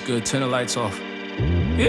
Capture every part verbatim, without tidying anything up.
good? Turn the lights off. Yeah.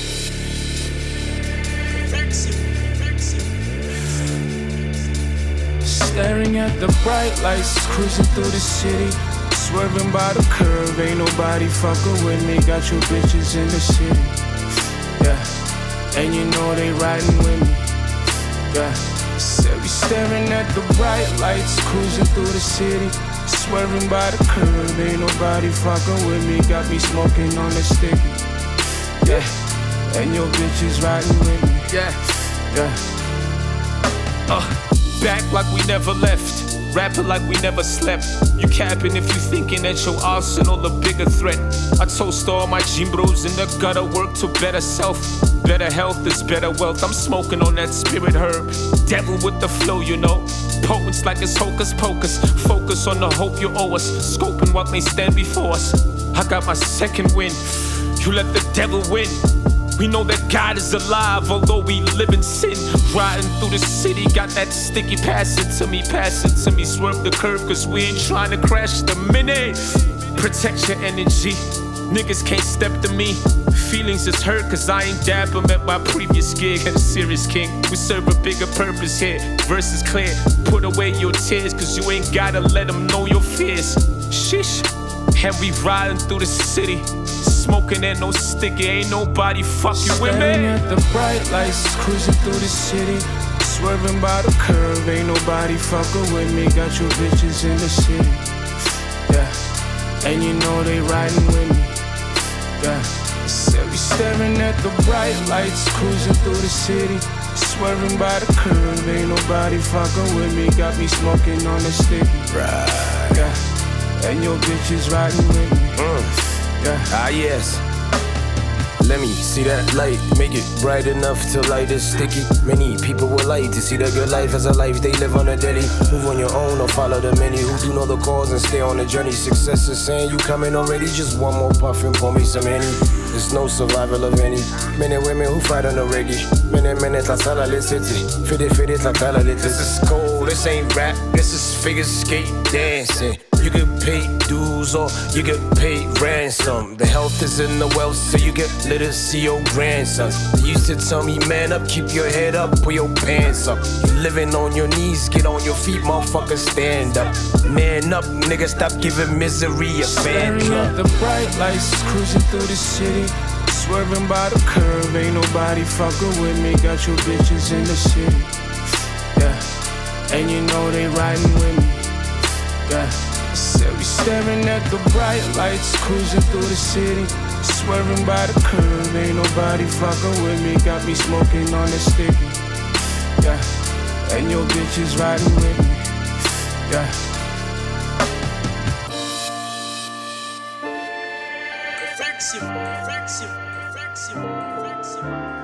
Staring at the bright lights, cruising through the city, swerving by the curve, ain't nobody fucking with me. Got your bitches in the city, yeah, and you know they riding with me, yeah. Said we staring at the bright lights, cruising through the city, swerving by the curve, ain't nobody fucking with me. Got me smoking on the sticky, yeah, and your bitches riding with me, yeah, yeah. Uh. Back like we never left, rapping like we never slept. You capping if you thinking that your arsenal a bigger threat. I toast all my gym bros in the gutter, work to better self. Better health is better wealth. I'm smoking on that spirit herb. Devil with the flow, you know. Potence like it's hocus pocus. Focus on the hope you owe us. Scoping what may stand before us. I got my second win. You let the devil win. We know that God is alive, although we live in sin. Riding through the city, got that sticky, pass it to me, pass it to me. Swerve the curve, cause we ain't trying to crash the minute. Protect your energy, niggas can't step to me. Feelings is hurt, cause I ain't dab 'em at my previous gig. And a serious king, we serve a bigger purpose here. Verse is clear, put away your tears, cause you ain't gotta let them know your fears. Shish, and we riding through the city, smoking and no sticky, ain't nobody fucking with me. Staring at the bright lights, cruising through the city, swerving by the curve, ain't nobody fucking with me. Got your bitches in the city, yeah, and you know they riding with me, yeah. Said we staring at the bright lights, cruising through the city, swerving by the curve, ain't nobody fucking with me. Got me smoking on the sticky, right, yeah, and your bitches riding with me. Mm. Yeah. Ah yes, let me see that light, make it bright enough to light is sticky. Many people would like to see the good life as a life they live on a daily. Move on your own or follow the many who do know the cause and stay on the journey. Success is saying you coming already, just one more puff and pour me some Henny. There's no survival of any. Men and women who fight on the reggae. Men and men la sala le city. Fitty fitty la tala le. This is cold, this ain't rap, this is figure skate dancing. You get paid dues or you get paid ransom. The health is in the wealth, so you get literacy your grandsons. They used to tell me, man up, keep your head up, pull your pants up. You living on your knees, get on your feet, motherfucker, stand up. Man up, nigga, stop giving misery a fan Staring club. at the bright lights, cruising through the city, swerving by the curve, ain't nobody fucking with me. Got your bitches in the city, yeah, and you know they riding with me, yeah. Said we staring at the bright lights, cruising through the city, swerving by the curve, ain't nobody fucking with me. Got me smoking on the sticky, yeah, and your bitches riding with me, yeah. Perfection, perfection, perfection, perfection.